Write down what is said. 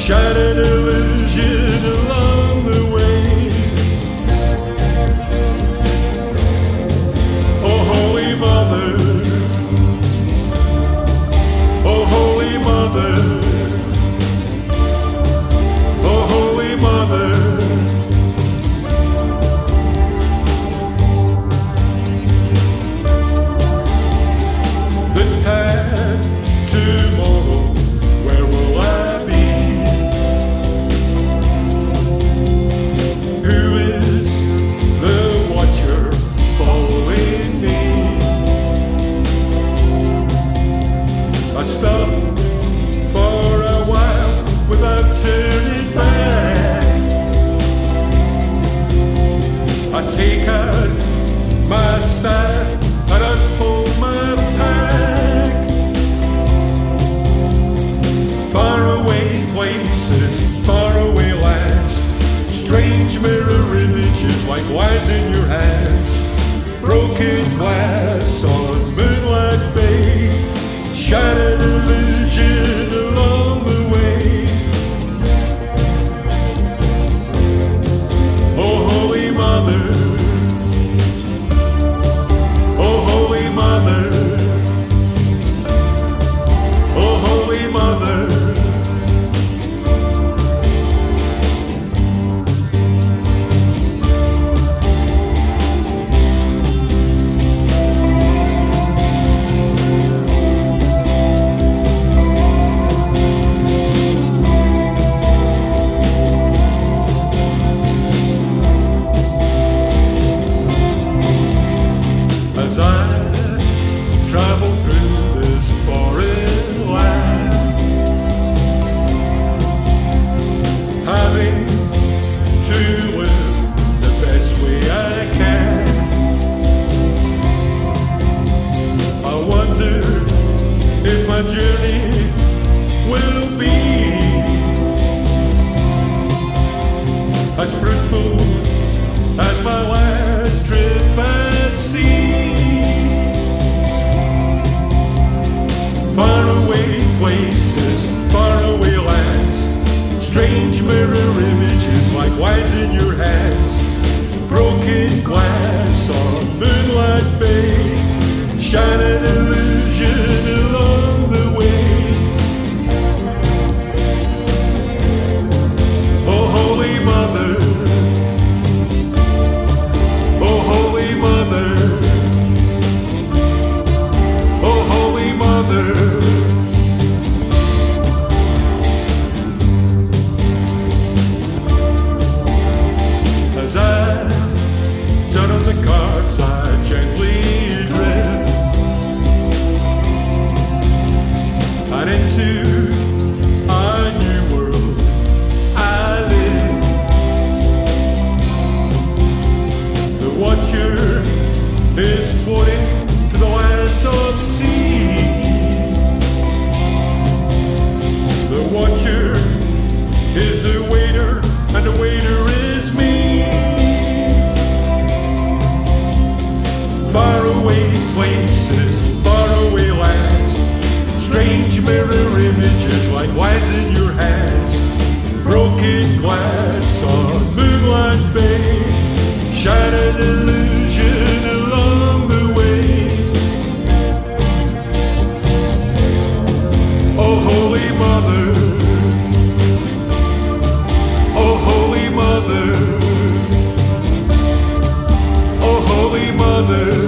shattered illusion along the way. Oh, Holy Mother, oh, Holy Mother, oh, Holy Mother. This time tomorrow, where will I be? Who is the watcher following me? I stop for a while without turning back. I take out my staff and unfold my pack. Faraway places, faraway lands, strange mirror images like wines in your hands. Broken glass on Moonlight Bay, shattered illusion along the way. Oh, Holy Mother, oh, Holy Mother, oh, Holy Mother. As I travel through this foreign land, having to live the best way I can, I wonder if my journey will be as fruitful as my last trip at sea. Faraway places, faraway lands, strange mirror images like wines in your hands. Broken glass on Moonlight Bay, shattered illusion along the way. Oh, Holy Mother, oh, Holy Mother, oh, Holy Mother. As I turn on the cards, I gently drift and into a new world I live. The watcher is floating to the land of sea. The watcher is a waiter, and the waiter is me. Faraway places, faraway lands, strange mirror images like wines in your hands. Broken glass on Moonlight Bay, shattered illusion along the way. Oh, Holy Mother, oh, Holy Mother, oh, Holy Mother.